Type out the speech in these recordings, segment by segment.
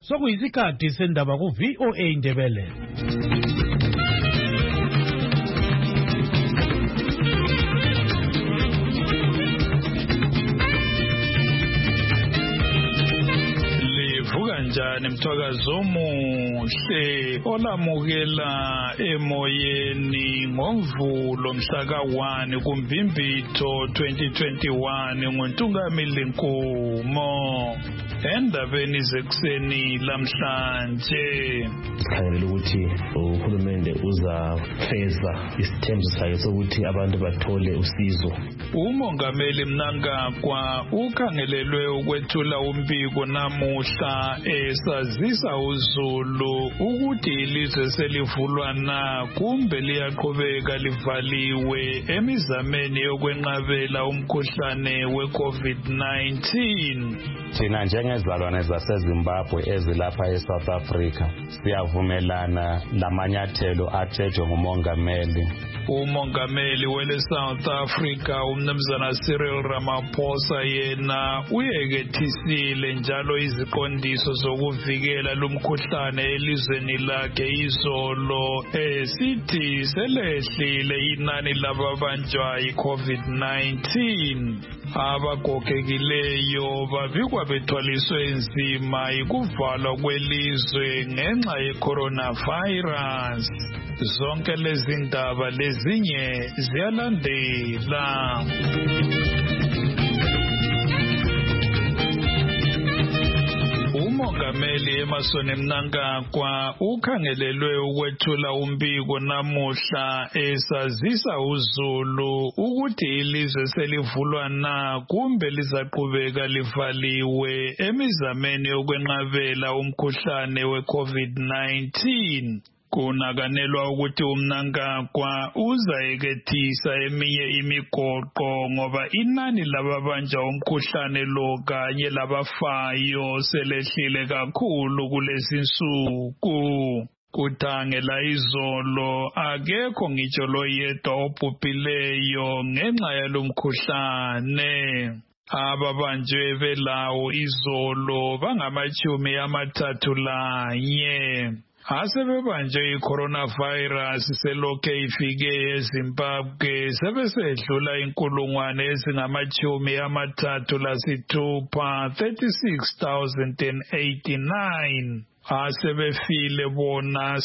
Sokuyisikhathi sendaba ku VOA Indebele. Njani mthwakazo omuhle olamukela emoyeni ngoMvulo mhla ka-1 kuMbimbithi 2021 nguNtungamili Nkumo. Endabeni zekuseni lamhlanje sikhangela ukuthi uhulumende uzafeza isithembiso sakhe sokuthi abantu bathole usizo. Umongameli Mnangagwa ukhangelelwe ukwethula umbiko namuhla esazisa uZulu ukuthi ilizwe selivulwa na kumbe liyaqhubeka livaliwe emizameni yokwenqabela umkhuhlane we-COVID-19. Thina njengezalwane zaseZimbabwe ezilapha eSouth Africa siyavumelana lamanyathelo athetshwe ngumongameli. Umongameli wele South Africa umnumzana Cyril Ramaphosa yena uyekethisile njalo iziqondiso zokuvikela lumkhuhlane elizweni lakhe izolo esithi selehlile inani lababanjwa i-COVID-19. Abagogekileyo babikwa bethwaliswe nzima ikuvalwa kwelizwe ngenxa ye-coronavirus. Zonke lezi ndaba lezinye ziyalandela. Umongameli Emmerson Mnangagwa ukhangelelwe ukwethula umbiko namuhla esazisa uZulu ukuthi ilizwe selivulwa na kumbe lizaqhubeka livaliwe emizameni yokwenqabela umkhuhlane we-COVID-19. Kunakanelwa ukuthi uMnangagwa uzayekethisa eminye imigoqo ngoba inani lababanjwa umkhuhlane lo kanye labafayo selehlile kakhulu kulezi nsuku. Kuthangela izolo akekho ngitsho loyedwa obhubhileyo ngenxa yalomkhuhlane. Ababanjwe belawo izolo bangama-31. Asebebanjwe i-coronavirus selokhe ifike eZimbabwe sebesedlula 36,089. Asebefile bona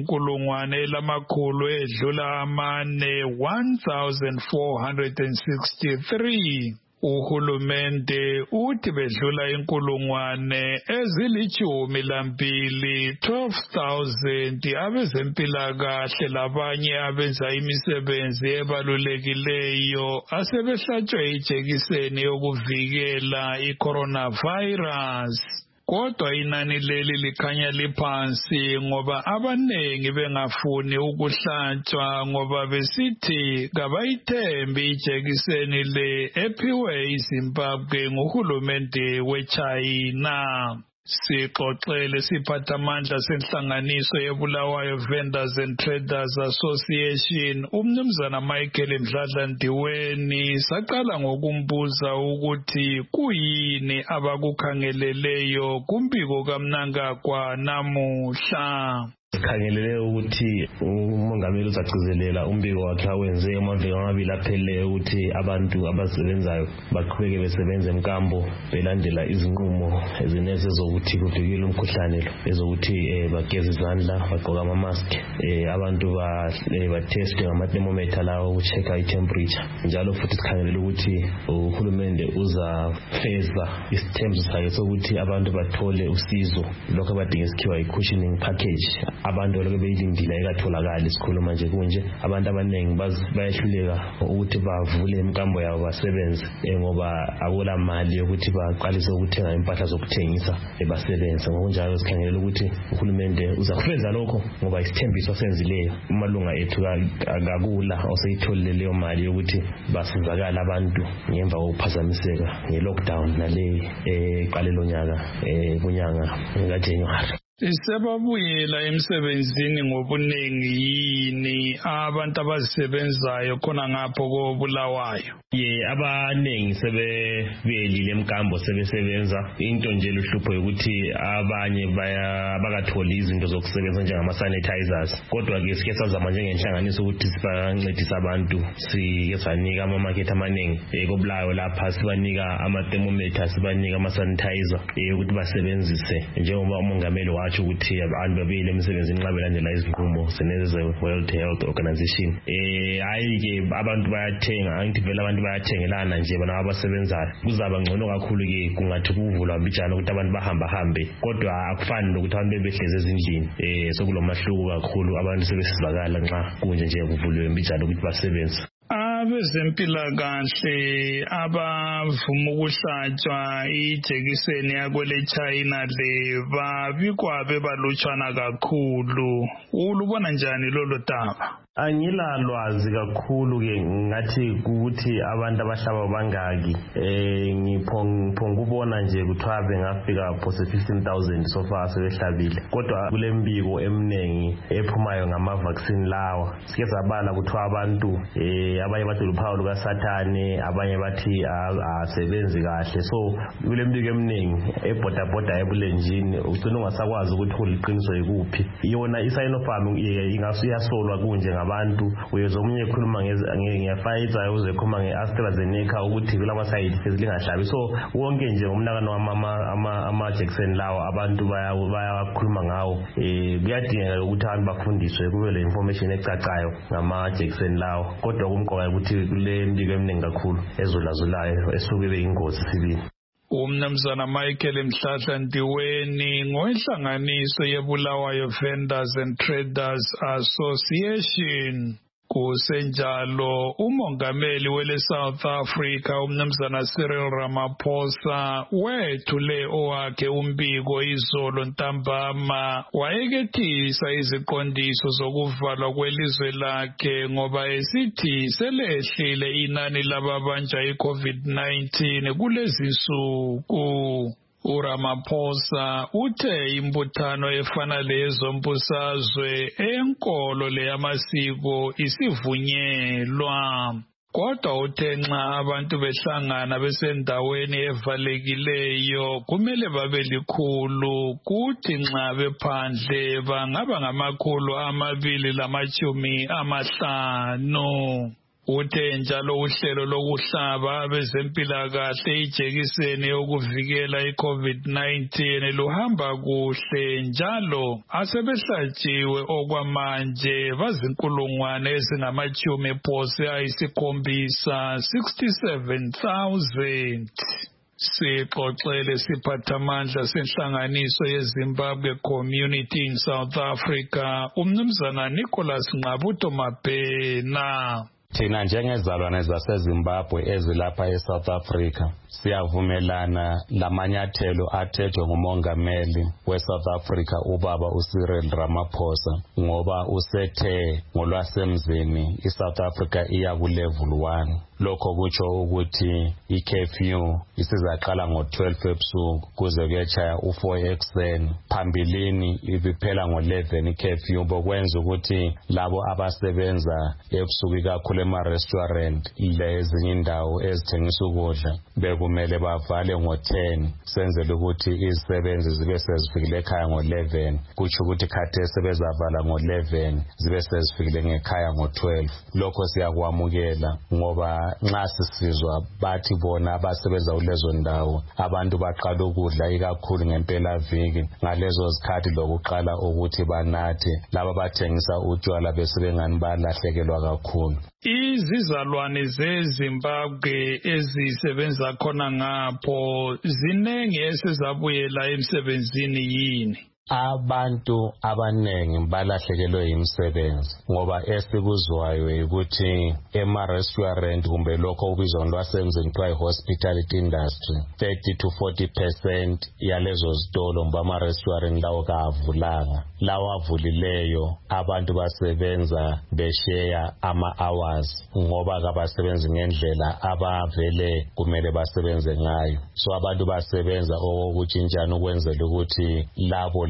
sebe-1,463. Uhulumende uthi bedlula 12,000 abezempilakahle labanye abenza imisebenzi ebalulekileyo asebehlatshwe ijekiseni yokuvikela i-coronavirus. Kodwa inani leli likhanya liphansi ngoba abanengi bengafuni ukuhlatshwa ngoba besithi kabayithembi ijekiseni le ephiwe iZimbabwe nguhulumende weChina. Sixoxele siphathamandla senhlanganiso yeBulawayo Vendors and Traders Association umnumzana Michael Mdladla Ndiweni saqala ngokumbuza ukuthi kuyini abakukhangeleleyo kumbiko kaMnangagwa namuhla. Sikhangelele ukuthi umongameli uzagcizelela umbiko wakhe awenze amaviki amabili apheleyo ukuthi abantu abasebenzayo baqhubeke besebenza emkambo belandela izinqumo ezineze zokuthi kuvikele umkhuhlane lo ezokuthi bageze izandla bagqoke ama-mask abantu bateste ngama-thermometer lawo ukuchecka i-temperature njalo futhi sikhangelele ukuthi uhulumende uzafeza isithembiso sakhe sokuthi abantu bathole usizo lokho abadinga isikhiwa i-cushioning package. Abantu lokho beyilindile ayikatholakali isikhuluma nje kunje abantu abaningi bayehluleka ukuthi bavule imkambo yabo basebenze ngoba akula mali yokuthi baqalise ukuthenga impahla zokuthengisa basebenze. Ngokunjalo sikhangelela ukuthi uhulumende uzafeza lokho ngoba isithembiso senzileyo amalunga ethu akakula oseyitholile leyo mali yokuthi basizakala abantu ngemva kokuphazamiseka nge-lockdown nale eqalelo nyaka kunyanga kaJanuary. Sebabuyela emsebenzini ngobuningi yini abantu abazisebenzayo khona ngapho koBulawayo? Abaningi sebebuyelile emkambo sebesebenza. Into nje luhlupho ukuthi abanye bakatholi izinto zokusebenza njengama sanitizers. Kodwa ke sike sazama njengenhlanganiso ukuthi sibancedise abantu, sike sanika ama-market amaningi koBulawayo lapha, sibanika ama-thermometer, sibanika ama-sanitizer ukuthi basebenzise, njengoba umongameli wathi ukuthi abantu babuyele emsebenzini nxa belandela izinqumo ze-World Health Organization. Hayi ke abantu bayathenga, angithi vele abantu bayathengelana nje bona abasebenzayo. Kuzaba ngcono kakhulu ke kungathi kuvulwa mbijana ukuthi abantu bahambe, kodwa akufani nokuthi abantu bebehleze ezindlini. Sokulomahluko kakhulu, abantu sebesizakala nxa kunje nje kuvuliwe mbijana ukuthi basebenze. Abezempilakahle abavuma ukuhlatshwa ijekiseni yakwele China le babikwa bebalutshwana kakhulu. Ulubona njani lolo daba? Angilalwazi kakhulu ke ngathi ukuthi abantu abahlaba bangaki. Ngiphongubona nje kuthiwa bengafika phose 15,000 so far sebehlabile. Kodwa kule mbiko eminengi ephumayo ngama-vaccine lawa. Sike sabala kuthiwa abantu abanye bathi luphawu lukaSathane, abanye bathi asebenzi kahle. So kule mbiko eminingi ebhodabhoda ebulenjini ugcina ungasakwazi ukuthi uliqiniso yikuphi. Yona i-Sinopharm ingasuyasolwa kunje abantu. Uyezomunye ekhuluma nge-Pfizer, uzekhuluma nge-AstraZeneca ukuthi kulama-side effects lingahlabi. So wonke nje umnakano ama-jekiseni lawo abantu bayakhuluma ngawo. Kuyadingeka ukuthi abantu bafundiswe, kube le information ecacayo ngama-jekiseni lawo. Kodwa kumqoka ukuthi kule mbiko eminingi kakhulu ezulazulayo esuke beyingozi sibili. Umnumzana Michael Mhlahla Ndiweni ngohlanganiso yeBulawayo Vendors and Traders Association. Kusenjalo umongameli wele South Africa umnumzana Cyril Ramaphosa wethule owakhe umbiko izolo ntambama, wayekethisa iziqondiso zokuvalwa kwelizwe lakhe ngoba esithi selehlile inani lababanjwa iCovid-19 kulezi nsuku. uRamaphosa uthe imbuthano efana lezombusazwe enkolo leyamasiko isivunyelwa. Kodwa uthe nxa abantu behlangana besendaweni evalekileyo kumele babe likhulu, kuthi nxa bephandle bangaba ngama250. Uthe njalo uhlelo lokuhlaba abezempilakahle ijekiseni yokuvikela iCovid-19 luhamba kuhle, njalo asebehlatshiwe okwamanje bazinkulungwane ezingama-67,000. Sixoxele siphathamandla senhlanganiso yeZimbabwe Community in South Africa umnumzana Nicholas Ngqabutho Mabhena. Thina njengezalwane zaseZimbabwe ezilapha eSouth Africa siyavumelana lamanyathelo athethwe ngumongameli weSouth Africa ubaba uCyril Ramaphosa, ngoba usethe ngolwasemzini iSouth Africa iya kulevel 1. Lokho kutsho ukuthi i-curfew isizaqala ngo-12 ebusuku kuze kuyetshaya u-4 ekuseni. Phambilini ibiphela ngo-11 i-curfew, bokwenza ukuthi labo abasebenza ebusuku ikakhulu ema-restaurant lezinye indawo ezithengisa ukudla bekumele bavale ngo-10, senzele ukuthi izisebenzi zibe sezifikile ekhaya ngo-11. Kutsho ukuthi khathesi bezavala ngo-11 zibe sezifikile ngekhaya ngo-12. Lokho siyakwamukela ngoba nxa sisizwa bathi bona abasebenza kulezo ndawo abantu baqala ukudla ikakhulu ngempelaviki, ngalezo zikhathi lokuqala ukuthi banathe, laba bathengisa utshwala besebengani balahlekelwa kakhulu. Izizalwane zeZimbabwe ezisebenza khona ngapho zinenge esezabuyela emsebenzini yini? Abantu abanengi balahlekelwe imisebenzi ngoba esikuzwayo ukuthi ema-restaurant kumbe lokho okubizwa ngolwasemzini kuthiwa i-hospitality industry 30 to 40% yalezo zitolo mba ama-restaurant lawo kavulanga. Lawo avulileyo abantu basebenza besheya ama-hours ngoba kabasebenzi ngendlela abavele kumele basebenze ngayo. So abantu basebenza okutshintshana ukwenzela ukuthi labo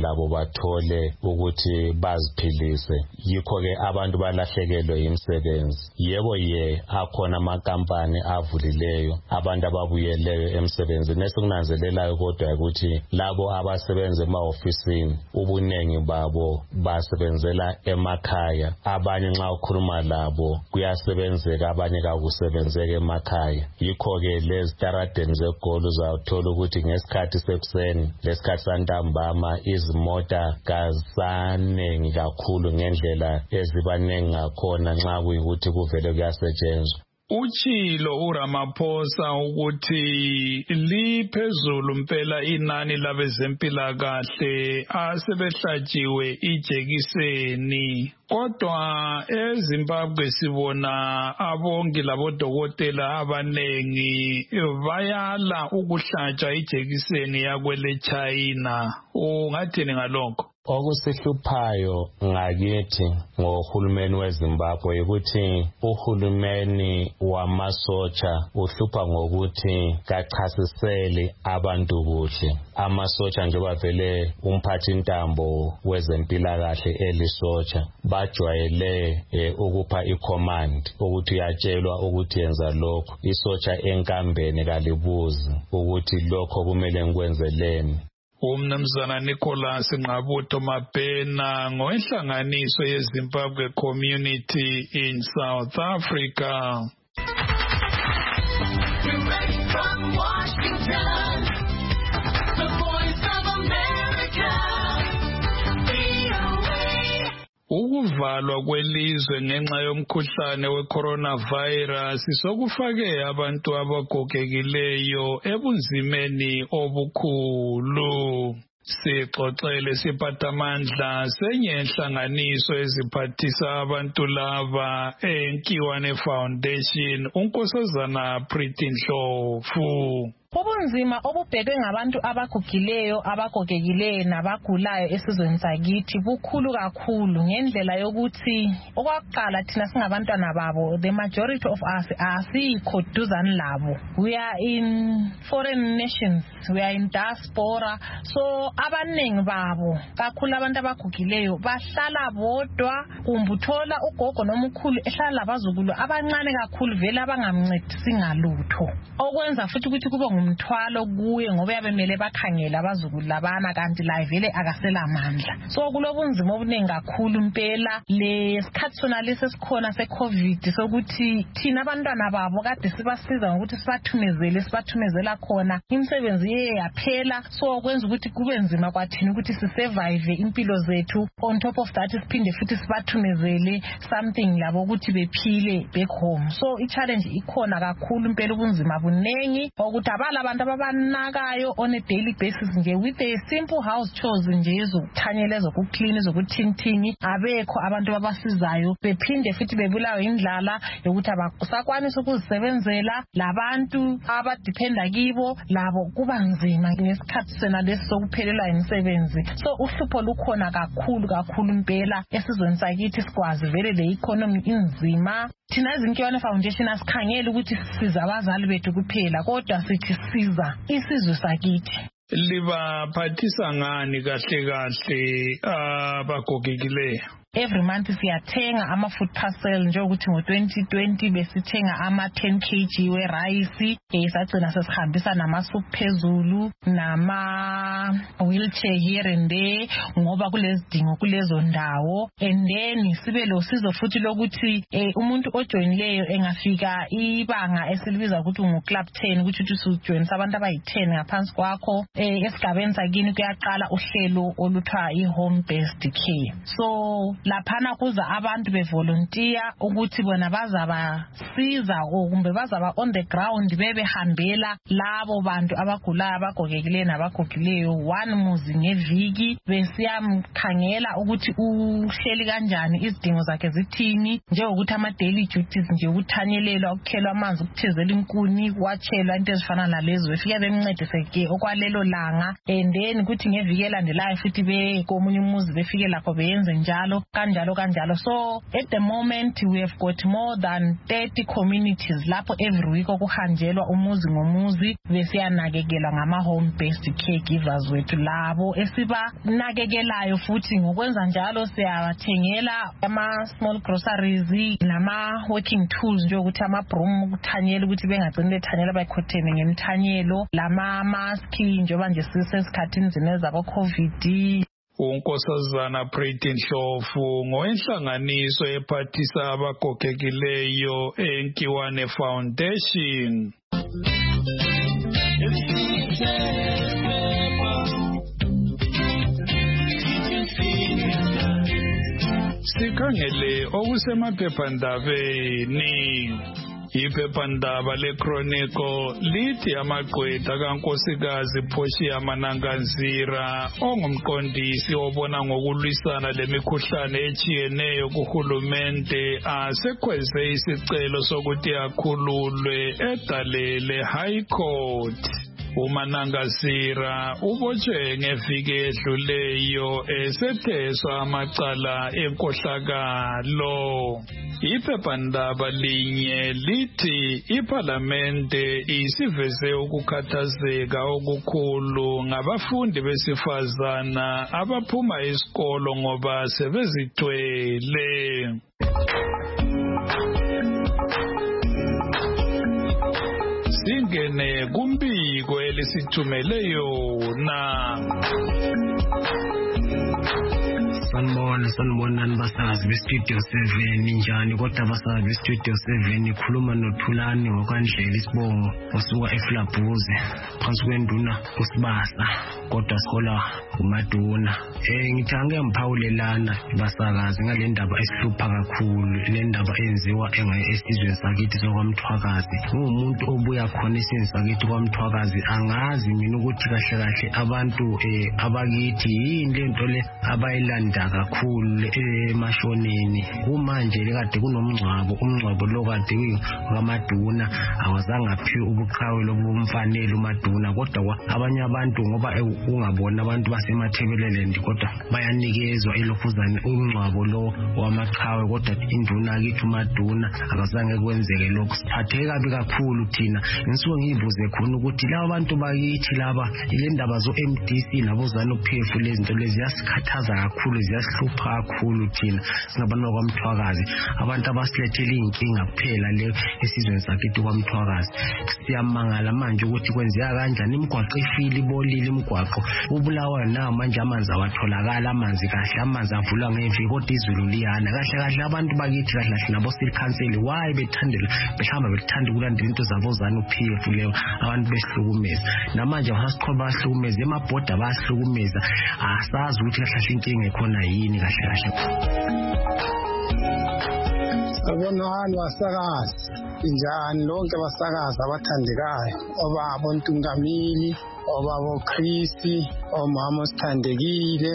labo bathole ukuthi baziphilise. Yikho-ke abantu balahlekelwe imisebenzi. Yebo akhona amakampani avulileyo, abantu ababuyeleyo emsebenzini. Esikunanzelelayo kodwa ukuthi labo abasebenza ema-ofisini ubuningi babo basebenzela emakhaya. Abanye nxa ukhuluma labo kuyasebenzeka, abanye kakusebenzeka emakhaya. Yikho-ke lezi taradeni zeGoli uzathola ukuthi ngesikhathi sekuseni lesikhathi santambama izimota kasanengi kakhulu ngendlela ezibaningi ngakhona nxa kuyikuthi kuvele kuyasetshenzwa. Uchilo uRamaphosa ukuthi liphezulu mpela inani labezempilakahle asebehlatshiwe ijekiseni. Kodwa eZimbabwe sibona abongi labodokotela abanengi bayala ukuhlatshwa ijekiseni yakwele China. Ungathini ngalokho? Okusihluphayo ngakithi ngohulumeni weZimbabwe ukuthi uhulumeni wamasotsha uhlupha ngokuthi kachasisele abantu kuhle. Amasotsha njengoba vele umphathi intambo wezempilakahle elisotsha bajwayele ukupha icommand ukuthi uyatshelwa ukuthi yenza lokho. Isotsha enkambeni kalibuzi ukuthi lokho kumele ngikwenzeleni. Umnumzana Nicholas Ngqabutho Mabhena ngohlanganiso yeZimbabwe Community in South Africa. Direct from Washington, the Voice of America, VOA. Ukuvalwa kwelizwe ngenxa yomkhuhlane we-coronavirus sokufake abantu abagogekileyo ebunzimeni obukhulu. Sixoxele siphathamandla senye inhlanganiso eziphathisa abantu laba eNkiwane Foundation uNkosazana Pretty Ndlovu. Ubunzima obubhekwe ngabantu abagogekileyo nabagulayo esizweni sakithi bukhulu kakhulu ngendlela yokuthi okwaqala thina singabantwana babo, the majority of us asikho duzane labo. We are in foreign nations, we are in diaspora, so abanengi babo kakhulu abantu abagogekileyo bahlala bodwa. Kumbe uthola ugogo nomkhulu ehlala labazukulu abancane kakhulu vele abangamncedisi ngalutho, okwenza futhi ukuthi kube umthwalo kuye ngoba yabemele bakhangela abazukulu labana kanti la vele akasela amandla. So kulobunzima obuningi kakhulu impela lesikhathi sona lesesikhona seCovid sokuthi thina abantwana babo kade sibasiza ngokuthi sibathumezela khona imisebenzi yaphela, so kwenza ukuthi kube nzima kwathina ukuthi sisurvive impilo zethu. On top of that siphinde futhi sibathumezele something labo ukuthi bephile back home. So i-challenge ikhona kakhulu impela, ubunzima bunengi ukuthi abantu ababanakayo on a daily basis nje with a simple house chores nje ezokuthanyela ezokuclean ezokuthingi abekho abantu abasizayo, bephinde futhi bebulawe indlala yokuthi abasakwanisa ukuzisebenzela. Labantu abadependa kibo labo kuba nzima ngesikhathi sena lesokuphelelwa imisebenzi. So uhlupho lukhona kakhulu impela esizweni sakithi. Sikwazi vele le economy inzima. Thina eziNkiwane Foundation asikhangeli ukuthi sisiza abazali bethu kuphela, kodwa sithi siza isizwe sakithi. Libaphathisa ngani kahle abagogekileyo? Every month siyathenga ama-food parcel njengokuthi ngo-2020 besithenga ama-10 kg we-rice, sagcina sesihambisa nama-soup phezulu nama-wheelchair here and there ngoba kulezidingo kulezo ndawo. And then sibe lo sizo futhi lokuthi umuntu ojoyinileyo engafika ibanga esilibiza ukuthi ngu-club 10 ukuthi usujoyinisa abantu abayi-10 ngaphansi kwakho. Esigabeni sakini kuyaqala uhlelo oluthiwa i-home based care. So laphana kuza abantu bevolunteer ukuthi bona bazabasiza kumbe bazaba on the ground bebehambela labo bantu abagulayo abagogekileyo nabagogileyo one muzi ngeviki, besiyamkhangela ukuthi uhleli kanjani, izidingo zakhe zithini, njengokuthi ama-daily duties nje ukuthanyelelwa, ukukhelwa amanzi, ukuthezela inkuni, kwatshelwa into ezifana nalezo, befike bemncedise ke okwalelo langa. And then kuthi ngeviki elandelayo futhi komunye umuzi befike lapho beyenze njalo. kanjalo. So at the moment we have got more than 30 communities lapho every week okuhanjelwa umuzi ngomuzi besiyanakekela ngama home based caregivers wethu labo esiba nakekelayo futhi ngokwenza njalo siyabathengela ama small groceries nama working tools nje ukuthi ama broom ukuthanyela ukuthi bengagcini bethanyela bayikhothene ngemthanyelo lama mask njengoba nje sisesikhathini zinezabo COVID. uNkosazana Pretty Ndlovu ngowenhlanganiso ephathisa abagogekileyo eNkiwane Foundation. Sikhangele okusemaphephandabeni. Iphephandaba leChronicle lithi amagqwetha kaNkosikazi Portia Mananganzira ongumqondisi obona ngokulwisana lemikhuhlane echiyeneyo kuhulumente asekhweze isicelo sokuthi akhululwe edalele High Court. uMananganzira ubotshwe ngeviki edluleyo esetheswa amacala enkohlakalo. Iphephandaba linye lithi iParlamente isiveze ukukhathazeka okukhulu ngabafundi besifazana abaphuma esikolo ngoba sebezithwele. Singene kumbiko elisithumele yona. Sanibonani basazi bestudio 7 njani kodwa basazi bestudio 7 ikhuluma noThulani ngokwandlela isibongo osuka eFlabhuze phansi kwenduna kusibasa kodwa sikhola uMaduna. Ngithange ngiphawulelana basakazi ngale ndaba esihlupha kakhulu le ndaba enziwa esizweni sakithi sokwamthwakazi. Ngumuntu obuya khona esizweni sakithi kwaMthwakazi angazi mina ukuthi kahle abantu abakithi yini lento le abayilanda kakhulu emashoneni. Kumanje lekade kunomngcwabo lo kade kwaMaduna awazange aphiwe ubuqhawe lobumfanele uMaduna kodwa abanye abantu ngoba ungabona abantu basemathebeleleni kodwa bayanikezwa ilofuzane umngcwabo lo wamaqhawe kodwa induna kithi uMaduna akazange kwenzeke lokho. Siphatheke kabi kakhulu thina ngisuke ngiyibuze khona ukuthi laba bantu bakithi laba ile ndaba zo MDC nabo ZANU-PF lezinto lezi ziyasikhathaza kakhulu ziyasihlupha kakhulu thina singabantu kwaMthwakazi abantu abasilethela inkinga kuphela le esizweni sakithi kwaMthwakazi. Siyamangala manje ukuthi kwenzeka kanjani imigwaqo ifile ibolile imigwaqo ubulawa nawo manje amanzi awatholakala amanzi kahle amanzi avulwa ngeviki kodwa izulu liyana kahle abantu bakithi kahle nabo city council why bethandela behamba bethanda ukulandela into zabo ZANU-PF leyo abantu besihlukumeza namanje basaqhoba basihlukumeza emabhoda basihlukumeza asazi ukuthi kahle inkinga ekhona yini kahle. Abonani basakazi njani lonke basakazi abathandekayo obaba Ntungamili obaba Chrissy omama Sithandekile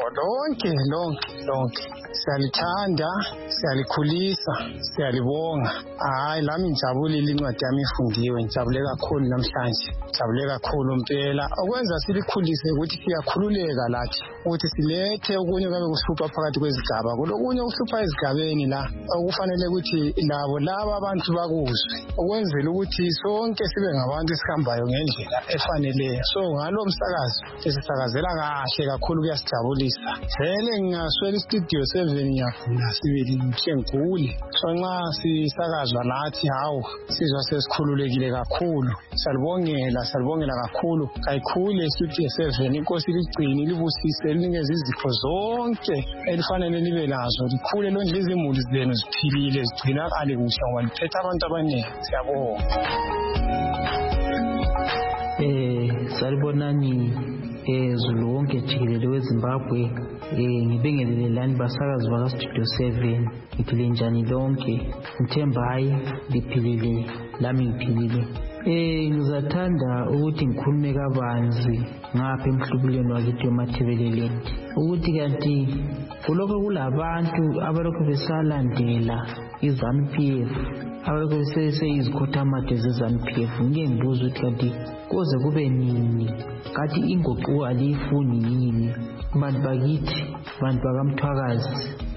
lonke siyalithanda siyalikhulisa siyalibonga. Hayi lami ngijabulile incwadi yami ifundiwe ngijabule kakhulu namhlanje ngijabule kakhulu impela okwenza silikhulise ukuthi siyakhululeka lathi ukuthi silethe okunye kabe kuhlupha phakathi kwezigaba kulokunye kuhlupha ezigabeni la okufanele ukuthi laba abantu bakuzwe okwenzela ukuthi sonke sibe ngabantu esihambayo ngendlela efaneleyo. So ngalo msakazo sisakazela kahle kakhulu kuyasijabulisa vele ngingaswela istudio 7 ngiyafuna sibili ngikengule. So nxa sisakazwa nathi hawo sizwa sesikhululekile kakhulu. Salibongela kakhulu kayikhule istudio 7 inkosi ligcini libusise linikeze izipho zonke elifanele libe nazo likhule lonje izimuli zenu ziphilile zigcinakale kuhle ngoba liphethe abantu abaningi. Siyabonga. Salibonani Zulu wonke jikelele weZimbabwe. Ngibingelelani basakazi bakaStudio 7 ngiphile njani lonke ngithemba hayi liphilile lami ngiphilile. Ngizathanda ukuthi ngikhulume kabanzi ngapha emhlubulweni wakithi emathebeleleni ukuthi kanti kuloko kulabantu abalokhu besalandela iZANU-PF abalokhu beseyizikhothamade zeZANU-PF. Ngike ngibuza ukuthi kanti koze kube nini kathi inguquko aliyifuni yini bantu bakithi bantu bakaMthwakazi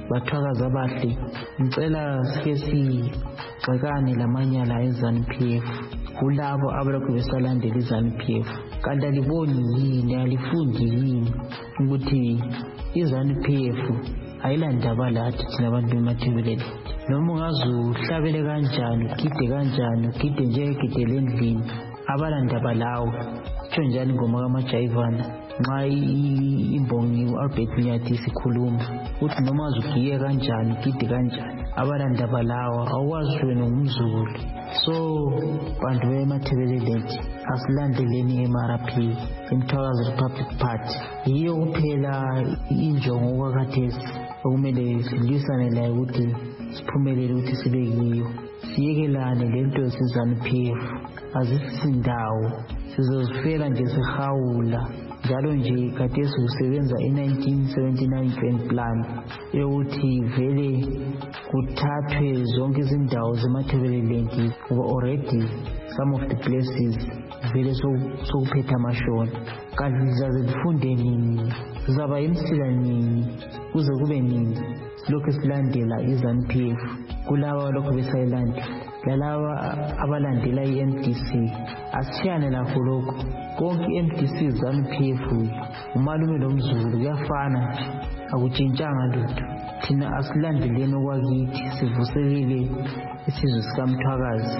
bathwakaza abahle ngicela sike sigxekane lamanyala eZANU-PF kulabo abalokhu besalandela iZANU-PF kanti aliboni yini alifundi yini ukuthi iZANU-PF ayilandaba lathi thina abantu bemathebeleni noma ungazuhlabele kanjani ugide kanjani ugide njengegidele endlini abalandaba lawo tsho njani ingoma kaMajayivana nxa imbongi u-Albert Mnyathi isikhuluma uthi noma uzugiye kanjani ugide kanjani abalandaba lawo awukwazi wena ngumzukulu so bantu bemathebeleni asilandeleni MRP iMthwakazi Republic Party yiyo kuphela injongo kwakhathesi okumele silwisane layo ukuthi siphumelele ukuthi sibe kiyo siyekelane lento yesiZANU-PF azisindawo sizozifela nje sihawula njalo nje khathesi kusebenza i-1979 Grand Plan yokuthi vele kuthathwe zonke izindawo zemathebeleni ngoba already some of the places vele sokuphethe amashona kanti lizaze lifunde nini sizaba yimsila nini kuze kube nini lokhu silandela iZANU-PF kulaba lokhu besayilandela lalaba abalandela i-MDC asishiyane lakho lokho konke i-MDC ZANU-PF umalume nomzukulu kuyafana nje akutshintshanga lutho thina asilandeleni okwakithi sivuselele isizwe sikaMthwakazi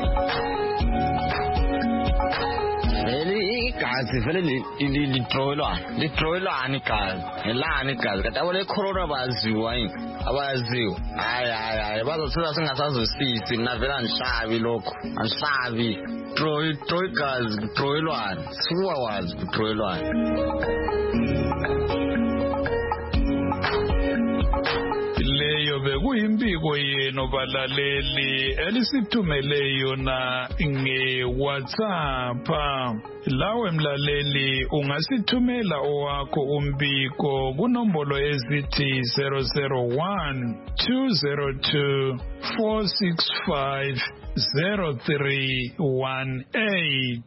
igazi vele lidroyelwana igazi ngelani igazi kanti abale corona baziwa yini abaziwa hayi bazothola singasazwisisi mina vele angihlabi lokho angihlabi droy igazi kudroyelwana sikwazi kudroyelwana bekuyimpiko yenu balaleli elisithumele yona nge-WhatsApp. Lawe mlaleli ungasithumela owakho umbiko kunombolo ezithi 001 202 465 0318.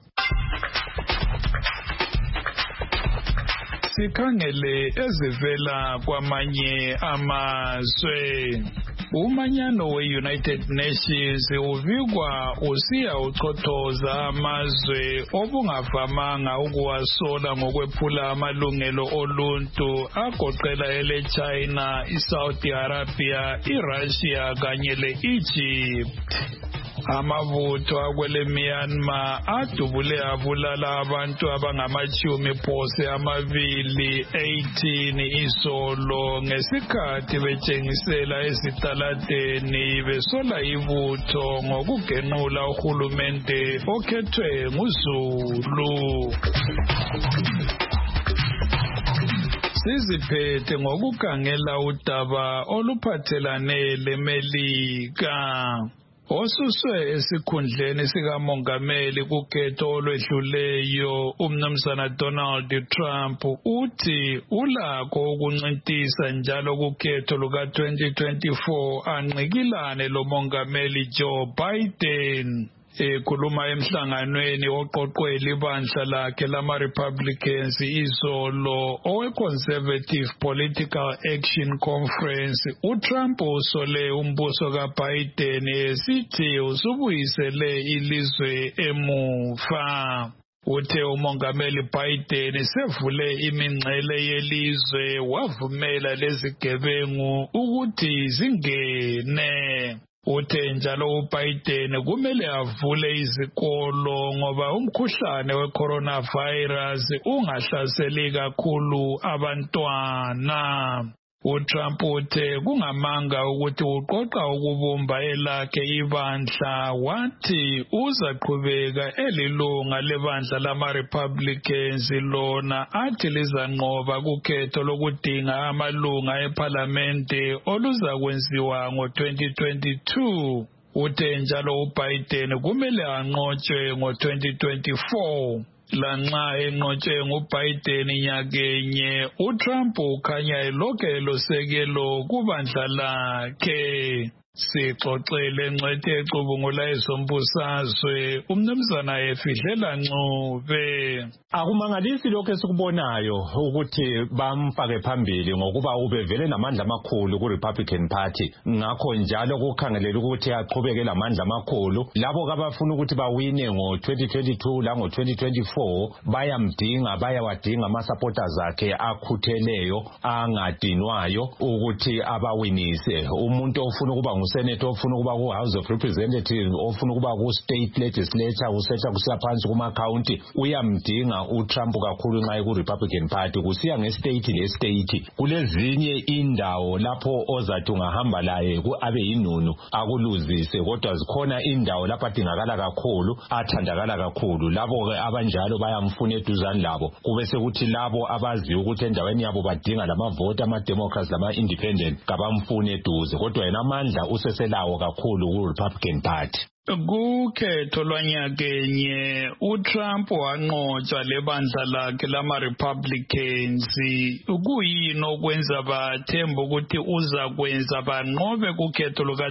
Sikhangele ezivela kwamanye amazwe. Umanyano we-United Nations uvikwa usiya uchothoza amazwe obungavamanga ukuwasola ngokwephula amalungelo oluntu agoqela ele-China, i-Saudi Arabia, i-Russia kanye le-Egypt. Amavutho akwele Myanmar adubule abulala abantu abangama-18 izolo ngesikhathi betshengisela ezitaladeni besola ibutho ngokugenqula uhulumende okhethwe nguZulu. Siziphethe ngokukhangela udaba oluphathelane leMelika. Osuswe esikhundleni sikamongameli kukhetho olwedluleyo umnumzana Donald Trump uthi ulakho ukuncintisa njalo kukhetho luka-2024 anqikilane lomongameli Joe Biden. Ekhuluma emhlanganweni oqoqwe libandla lakhe lama-Republicans izolo owe-Conservative Political Action Conference, uTrump usole umbuso kaBiden esithi usubuyisele ilizwe emuva. Uthe umongameli Biden sevule imingcele yelizwe wavumela lezigebengu ukuthi zingene. Uthe njalo uBiden kumele avule izikolo ngoba umkhuhlane we-coronavirus ungahlaseli kakhulu abantwana. uTrump uthe kungamanga ukuthi uqoqa ukubumba elakhe ibandla wathi uzaqhubeka elilunga lebandla lama-Republicans lona athi lizanqoba kukhetho lokudinga amalunga ePhalamende oluzakwenziwa ngo-2022. Uthe njalo uBiden kumele anqotshwe ngo-2024. Lanxa enqotshwe nguBiden nyakenye, uTrump ukhanya elokhe elosekelo kubandla lakhe. Sixoxele ngcwethe ecubungula ezombusazwe umnumzana Efidlela Ncube. Akumangalisi lokho esikubonayo ukuthi bamfake phambili ngokuba ubevele namandla amakhulu ku Republican Party. Ngakho njalo kukhangelela ukuthi aqhubeke lamandla amakhulu. Labo abafuna ukuthi bawine ngo2022 la ngo2024 bayawadinga ama supporters akhe akhutheleyo angadinwayo ukuthi abawinise. Umuntu ofuna ukuba ngusenator, ofuna ukuba ku House of Representatives, ofuna ukuba ku state legislature, usetha kusiya phansi kuma county, uyamdinga uTrump kakhulu nxa ku Republican Party. Kusiya ngestate lestate kulezinye indawo lapho ozathi ungahamba laye abe yinunu akuluzise, kodwa zikhona indawo lapho adingakala kakhulu, athandakala kakhulu. Labo ke abanjalo bayamfuna eduzane labo, kube sekuthi labo abazi ukuthi endaweni yabo badinga lamavoti ama Democrats lama independent kabamfune eduze, kodwa yena amandla useselawo kakhulu ku Republican Party. Kukhetho lwanyakenye uTrump wanqotshwa lebandla lakhe lama Republicans. Kuyini okwenza bathemba ukuthi uza kwenza banqobe kukhetho luka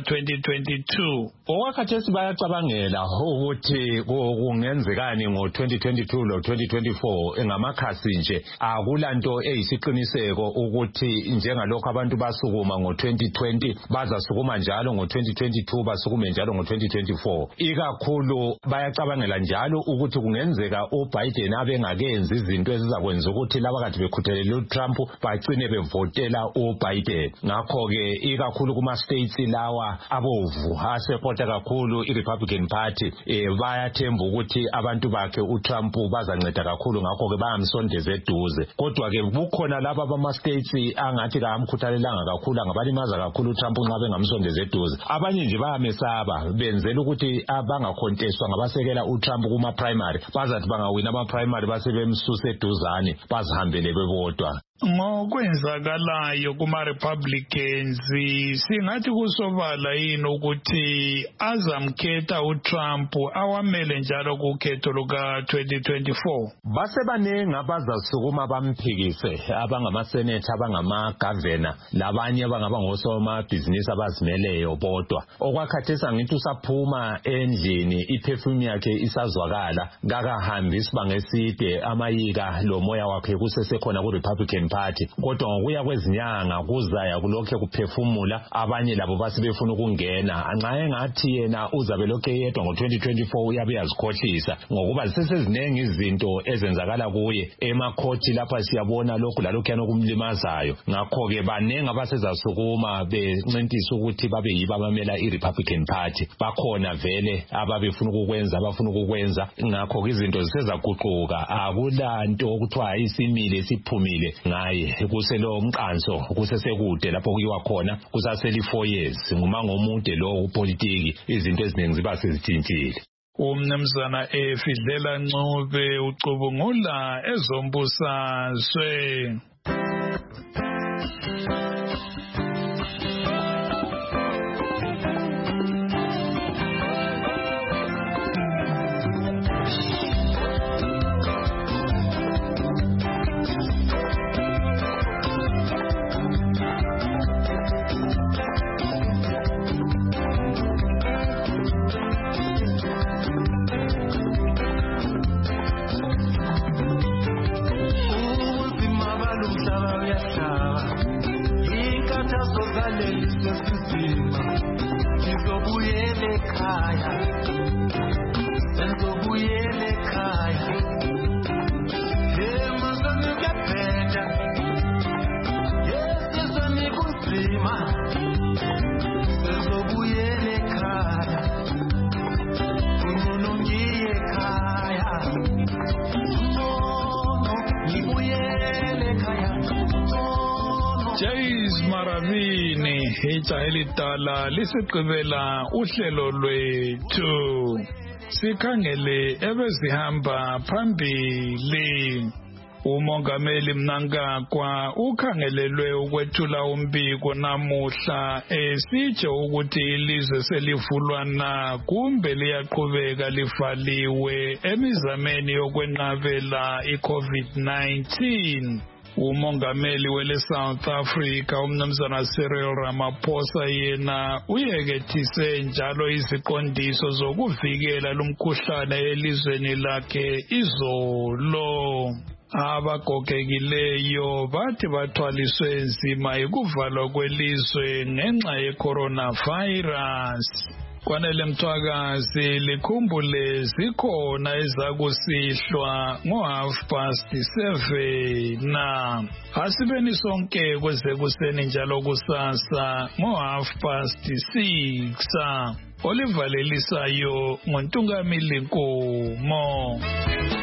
2022? Okwakhathesi bayacabangela ukuthi kungenzekani ngo2022 lo 2024 engamakhasi nje. Akulanto eyisiqiniseko ukuthi njengalokho abantu basukuma ngo2020 bazasukuma njalo ngo2022 basukume njalo ngo2024. Ikakhulu bayacabangela njalo ukuthi kungenzeka uBiden abengakenzi izinto ezizakwenza ukuthi laba kade bekhuthelele uTrump bagcine bevotela uBiden. Ngakho ke ikakhulu kuma states lawa abovu asepota kakhulu iRepublican Party bayathemba ukuthi abantu bakhe uTrump bazanceda kakhulu, ngakho ke bayamsondeza eduze. Kodwa ke bukhona laba bama states angathi kamkhuthalelanga kakhulu, ngabalimaza kakhulu uTrump nxa bengamsondeza eduze. Abanye nje bayamesaba, benzela ukuthi abangakontestwa ngabasekela uTrump kuma primary, bazathi bangawina ama primary basebemsusa eduzane bazihambele bebodwa. Ngokwenzakalayo kuma Republicans singathi kusobala yini ukuthi azamkhetha uTrump awamele njalo kukhetho luka 2024? Basebanengi abazasukuma bamphikise, abangama senator, abangama governor, labanye abangaba ngosoma business abazimeleyo bodwa. Okwakhathesa ngithi usaphuma endlini iperfume yakhe isazwakala, ngakahambi isibanga eside amayika lo moya wakhe kusesekhona ku Republican Party. Kodwa ngokuya kwezinyanga kuzaya kulokhe kuphefumula, abanye labo basebefuna ukungena. Nxa engathi yena uzabe lokhe yedwa ngo2024 uyabe yazikhohlisa ngokuba sesezinengi izinto ezenzakala kuye emakhoti lapha siyabona lokhu lalokhu yanokumlimazayo. Ngakho ke banengi abasezasukuma bencintisa ukuthi babe yibo abamela iRepublican Party. Bakhona vele ababefuna ukukwenza, abafuna ukukwenza. Ngakho izinto zisezaguquka, akulanto okuthiwa isimile siphumile ngaye. Kuselo umqanso kusesekude lapho kuyiwa khona, kusaseli 4 years. Ngumango omude lo upolitiki, izinto eziningi ziba sezithintile. Umnumzana Efidlela Ncube ucubungula ezombusazwe. Elidala lisigqibela uhlelo lwethu, sikhangele ebezihamba phambili. Umongameli Mnangagwa ukhangelelwe ukwethula umbiko namuhla esitshe ukuthi ilizwe selivulwa na kumbe liyaqhubeka livaliwe emizameni yokwenqabela iCovid-19. Umongameli wele South Africa umnumzana Cyril Ramaphosa yena uyekethise njalo iziqondiso zokuvikela lumkhuhlane elizweni lakhe izolo. Abagogekileyo bathi bathwaliswe nzima ikuvalwa kwelizwe ngenxa ye-coronavirus. Kwanele Mthwakazi likhumbule zikhona ezakusihlwa ngo7:30. Asibeni sonke kweze kuseni njalo kusasa ngo6:30. Olivalelisayo ngoNtungamili Nkomo.